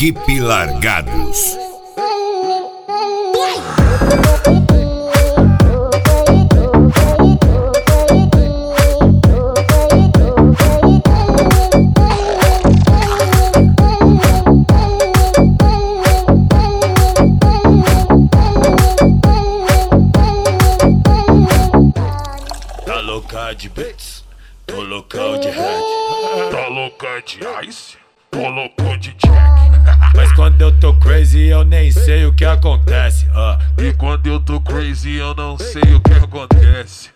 Equipe Largados. Tá louca de beats, tô loucão de head. Tá louca de ice, tô louco de jack. Mas quando eu tô crazy eu nem sei o que acontece. E quando eu tô crazy eu não sei o que acontece.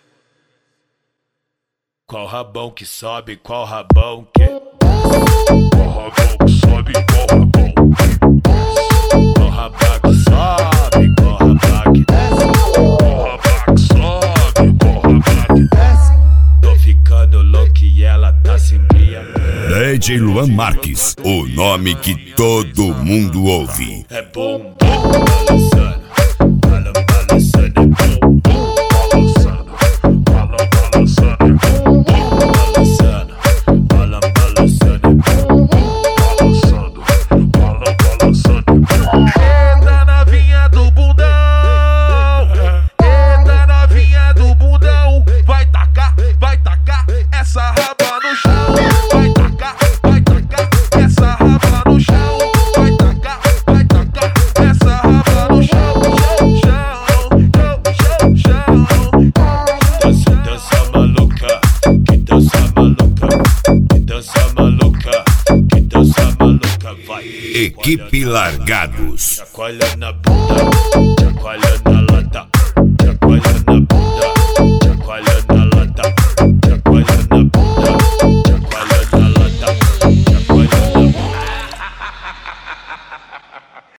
Qual rabão que sobe, qual rabão que Qual rabão que sobe, qual rabão que Qual rabão que sobe, qual rabão que desce. Qual rabão que sobe, qual rabão que desce. Tô ficando louco e ela tá se embriagando. DJ Luan Marques, o nome que todo mundo ouve. É bom, bom, balançando, balançando, é bom, bom, Balançando, balançando, é bom. balançando, balançando, é bom, Balançando, balançando, é bom. Eita novinha do bundão, eita novinha do bundão. Vai tacar essa raba no chão. Vai tacar essa raba no chão. Vai tacar essa raba no chão. Dança maluca, que dança maluca, que dança maluca, que dança maluca, vai. Equipe Largados. Chacoalha na bunda, chacoalha